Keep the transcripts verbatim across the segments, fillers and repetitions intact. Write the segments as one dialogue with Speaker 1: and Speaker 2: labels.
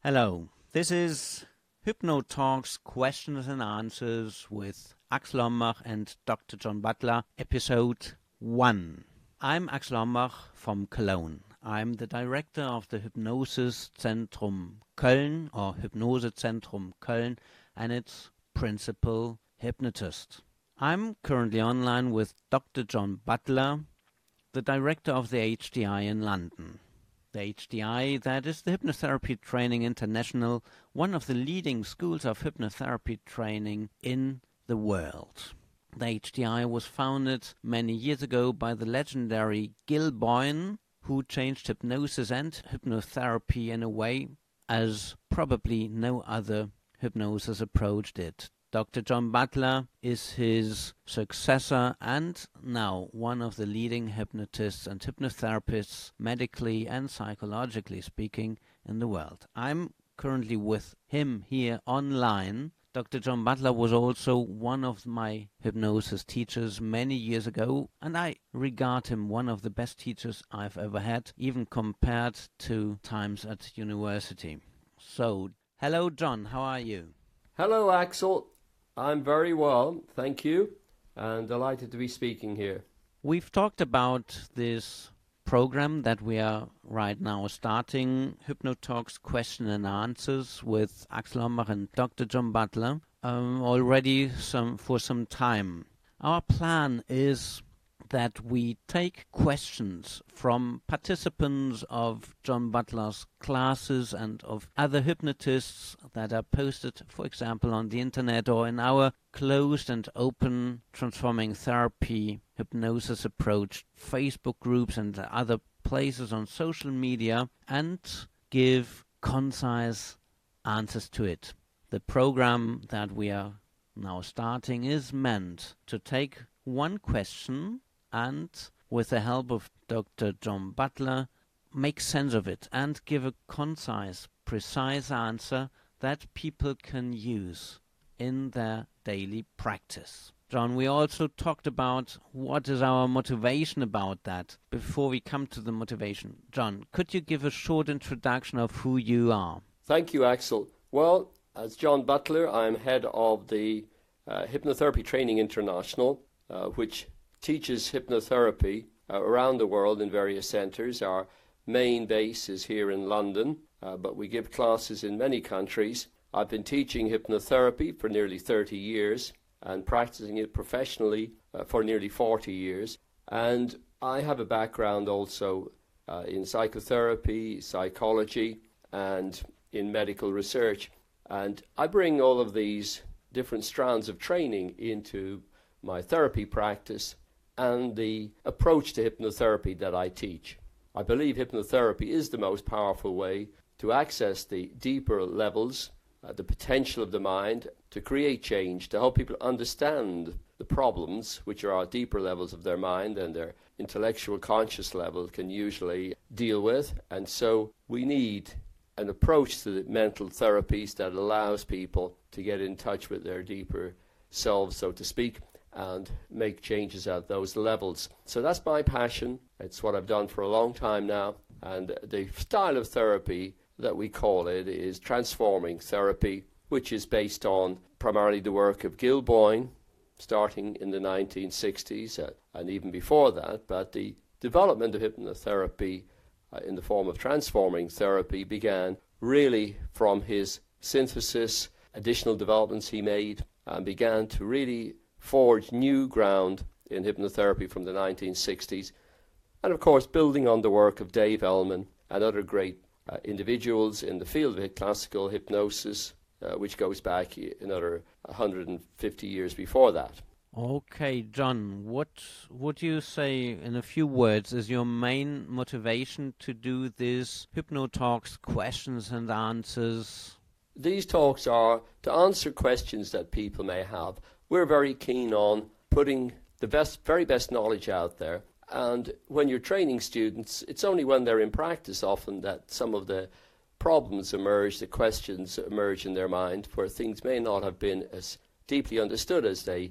Speaker 1: Hello, this is HypnoTalks Questions and Answers with Axel Hombach and Doctor John Butler, episode one. I'm Axel Hombach from Cologne. I'm the director of the Hypnosis Zentrum Köln, or Hypnose Zentrum Köln, and its principal hypnotist. I'm currently online with Doctor John Butler, the director of the H D I in London. The H D I, that is the Hypnotherapy Training International, one of the leading schools of hypnotherapy training in the world. The H D I was founded many years ago by the legendary Gil Boyne, who changed hypnosis and hypnotherapy in a way as probably no other hypnosis approach did. Doctor John Butler is his successor and now one of the leading hypnotists and hypnotherapists, medically and psychologically speaking, in the world. I'm currently with him here online. Doctor John Butler was also one of my hypnosis teachers many years ago, and I regard him one of the best teachers I've ever had, even compared to times at university. So, hello John, how are you?
Speaker 2: Hello Axel. I'm very well, thank you, and delighted to be speaking here.
Speaker 1: We've talked about this program that we are right now starting, HypnoTalks Question and Answers with Axel Hombach and Doctor John Butler, um, already some for some time. Our plan is that we take questions from participants of John Butler's classes and of other hypnotists that are posted, for example, on the internet or in our closed and open Transforming Therapy Hypnosis Approach Facebook groups and other places on social media, and give concise answers to it. The program that we are now starting is meant to take one question and, with the help of Doctor John Butler, make sense of it and give a concise, precise answer that people can use in their daily practice. John, we also talked about what is our motivation about that. Before we come to the motivation, John, could you give a short introduction of who you are?
Speaker 2: Thank you, Axel. Well, as John Butler, I'm head of the uh, Hypnotherapy Training International, uh, which teaches hypnotherapy uh, around the world in various centres. Our main base is here in London, uh, but we give classes in many countries. I've been teaching hypnotherapy for nearly thirty years and practicing it professionally uh, for nearly forty years. And I have a background also uh, in psychotherapy, psychology, and in medical research. And I bring all of these different strands of training into my therapy practice and the approach to hypnotherapy that I teach. I believe hypnotherapy is the most powerful way to access the deeper levels, uh, the potential of the mind, to create change, to help people understand the problems, which are at deeper levels of their mind and their intellectual conscious level can usually deal with. And so we need an approach to the mental therapies that allows people to get in touch with their deeper selves, so to speak, and make changes at those levels. So that's my passion. It's what I've done for a long time now. And the style of therapy that we call it is transforming therapy, which is based on primarily the work of Gil Boyne, starting in the nineteen sixties uh, and even before that. But the development of hypnotherapy uh, in the form of transforming therapy began really from his synthesis, additional developments he made, and began to really forged new ground in hypnotherapy from the nineteen sixties, and of course building on the work of Dave Ellman and other great uh, individuals in the field of classical hypnosis, uh, which goes back another one hundred fifty years before that.
Speaker 1: Okay, John, what would you say in a few words is your main motivation to do this HypnoTalks Questions and Answers?
Speaker 2: These talks are to answer questions that people may have. We're very keen on putting the best, very best knowledge out there. And when you're training students, it's only when they're in practice often that some of the problems emerge, the questions emerge in their mind, where things may not have been as deeply understood as they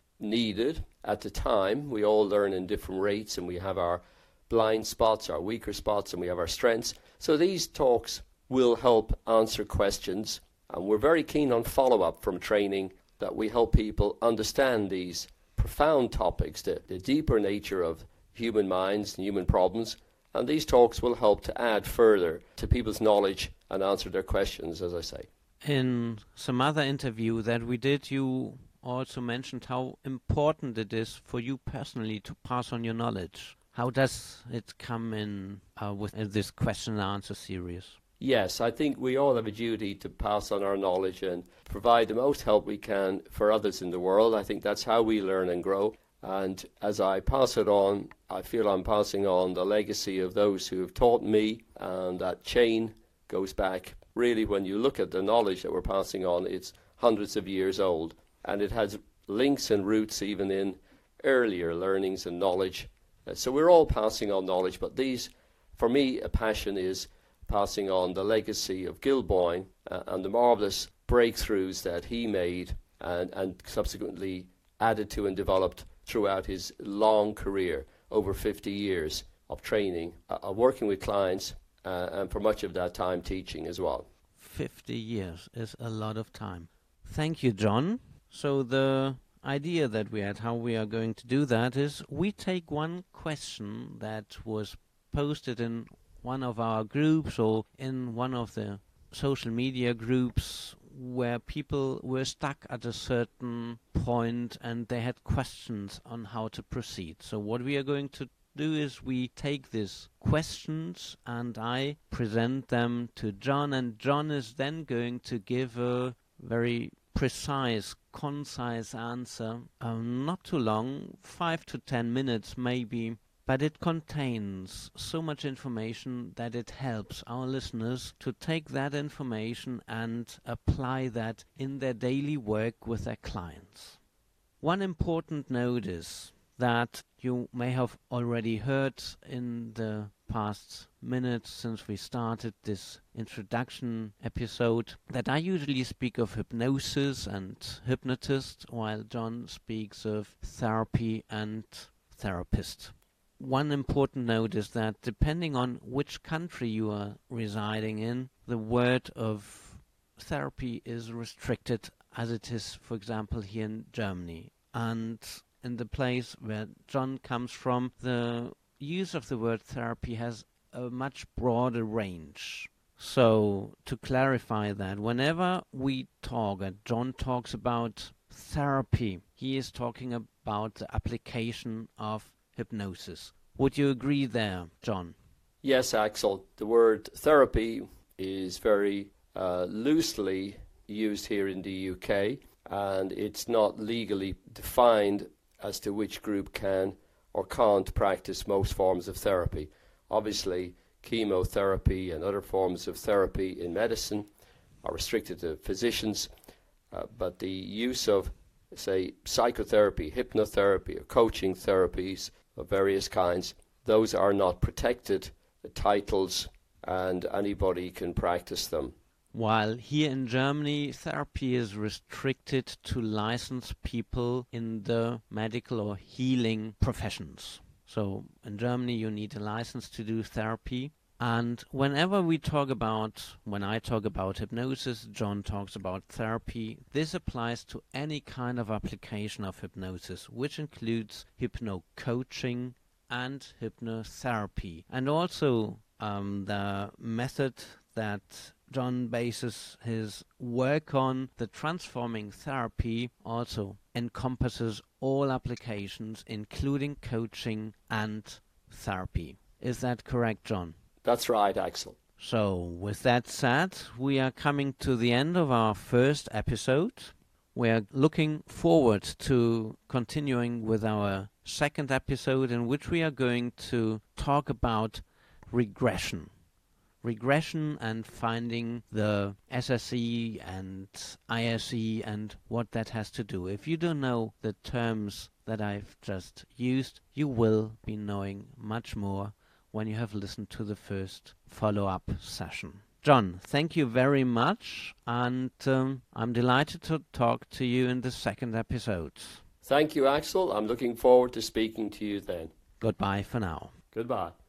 Speaker 2: needed at the time. We all learn in different rates, and we have our blind spots, our weaker spots, and we have our strengths. So these talks will help answer questions, and we're very keen on follow-up from training, that we help people understand these profound topics, the, the deeper nature of human minds and human problems, and these talks will help to add further to people's knowledge and answer their questions, as I say.
Speaker 1: In some other interview that we did, you also mentioned how important it is for you personally to pass on your knowledge. How does it come in uh, with uh, this question and answer series?
Speaker 2: Yes, I think we all have a duty to pass on our knowledge and provide the most help we can for others in the world. I think that's how we learn and grow. And as I pass it on, I feel I'm passing on the legacy of those who have taught me, and that chain goes back. Really, when you look at the knowledge that we're passing on, it's hundreds of years old. And it has links and roots even in earlier learnings and knowledge. Uh, so we're all passing on knowledge, but these, for me, a passion is passing on the legacy of Gil Boyne uh, and the marvellous breakthroughs that he made and, and subsequently added to and developed throughout his long career, over fifty years of training, uh, of working with clients, uh, and for much of that time teaching as well.
Speaker 1: fifty years is a lot of time. Thank you, John. So the idea that we had, how we are going to do that, is we take one question that was posted in one of our groups or in one of the social media groups where people were stuck at a certain point and they had questions on how to proceed. So what we are going to do is we take these questions and I present them to John, and John is then going to give a very precise, concise answer, um, not too long, five to ten minutes maybe, but it contains so much information that it helps our listeners to take that information and apply that in their daily work with their clients. One important note is that you may have already heard in the past minutes since we started this introduction episode that I usually speak of hypnosis and hypnotist, while John speaks of therapy and therapist. One important note is that depending on which country you are residing in, the word of therapy is restricted, as it is, for example, here in Germany. And in the place where John comes from, the use of the word therapy has a much broader range. So, to clarify that, whenever we talk, and John talks about therapy, he is talking about the application of hypnosis. Would you agree there, John?
Speaker 2: Yes, Axel. The word therapy is very uh, loosely used here in the U K, and it's not legally defined as to which group can or can't practice most forms of therapy. Obviously, chemotherapy and other forms of therapy in medicine are restricted to physicians, uh, but the use of, say, psychotherapy, hypnotherapy, or coaching therapies of various kinds, those are not protected titles and anybody can practice them.
Speaker 1: While here in Germany, therapy is restricted to licensed people in the medical or healing professions. So in Germany you need a license to do therapy. And whenever we talk about, when I talk about hypnosis, John talks about therapy, this applies to any kind of application of hypnosis, which includes hypno-coaching and hypnotherapy. And also um, the method that John bases his work on, the transforming therapy, also encompasses all applications, including coaching and therapy. Is that correct, John?
Speaker 2: That's right, Axel.
Speaker 1: So, with that said, we are coming to the end of our first episode. We are looking forward to continuing with our second episode, in which we are going to talk about regression. Regression and finding the S S E and I S E and what that has to do. If you don't know the terms that I've just used, you will be knowing much more when you have listened to the first follow-up session. John, thank you very much, and um, I'm delighted to talk to you in the second episode.
Speaker 2: Thank you, Axel. I'm looking forward to speaking to you then.
Speaker 1: Goodbye for now.
Speaker 2: Goodbye.